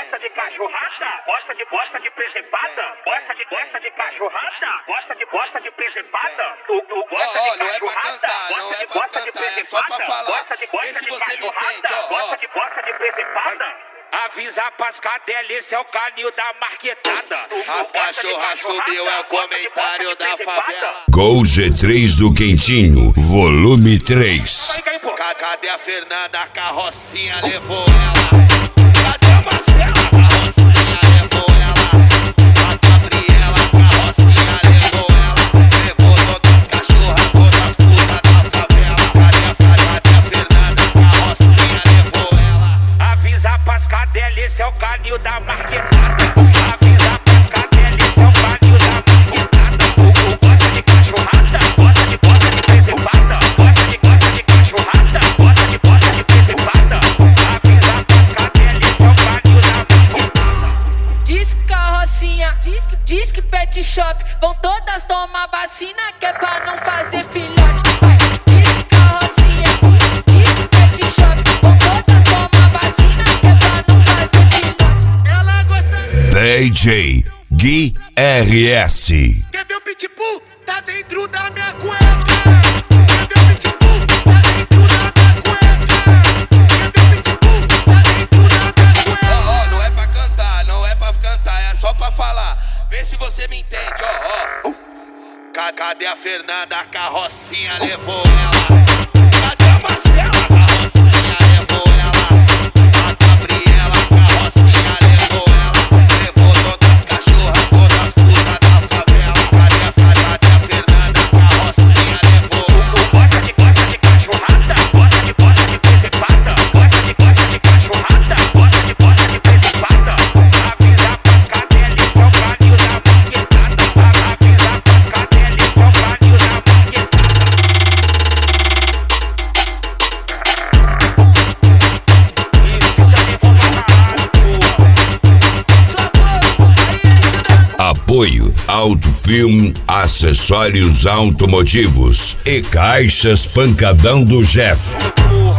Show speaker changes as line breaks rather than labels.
gosta de cachorrada? Gosta de presepada? Gosta de cachorrada? Gosta de presepada? Tu gosta de
não é pra
cachorrada?
cantar, não é pra cantar, é só pra falar. Vê se você me entende,
Gosta de presepada?
Avisa pras cadelas, esse é o canil da marquetada.
As cachorras subiu, é o comentário da favela.
Gol G3 do Quentinho, volume 3.
Cadê a Fernanda? A carrocinha levou ela. Cadê a Marcela? A carrocinha levou ela. A Gabriela, a carrocinha levou ela. Levou todas as cachorras, todas as putas da favela. Cadê a Fernanda? A carrocinha levou ela.
Avisa pras cadelas, esse é o canil da marquetada. Avisa pras cadelas, esse é o canil da marquetada. Gosta de cachorrada? Gosta de presepada? Gosta de cachorrada? Gosta de presepada? Avisa pras cadelas, esse é o canil da marquetada.
Diz que carrocinha, diz que pet shop, vão todas tomar vacina que é pra não fazer filhote. Vai. Diz que carrocinha, diz que pet shop, vão todas tomar vacina que é pra não fazer filhote. Ela gosta.
DJ Gui RS.
Quer ver o pitbull? Tá dentro da minha cueca. Quer ver o pitbull? Tá dentro da minha cueca. Quer ver o pitbull? Tá dentro da minha cueca.
Não é pra cantar, não é pra cantar, é só pra falar. Vê se você me entende, Cadê a Fernanda? A carrocinha levou ela. Cadê a Marcela? A carrocinha levou ela. A Gabriela, a carrocinha levou ela. Levou todas as cachorras, todas as putas da favela. Cadê a Fernanda? A carrocinha levou ela.
Gosta de cachorrada? Gosta de presepada? Gosta de cachorrada? Gosta de presepada?
Avisa pras cadelas, esse é o canil da marquetada. Avisa pras cadelas, esse é o canil da marquetada. Isso aí, vamos lá,
Apoio Autofilme, acessórios automotivos e caixas pancadão do Jeff.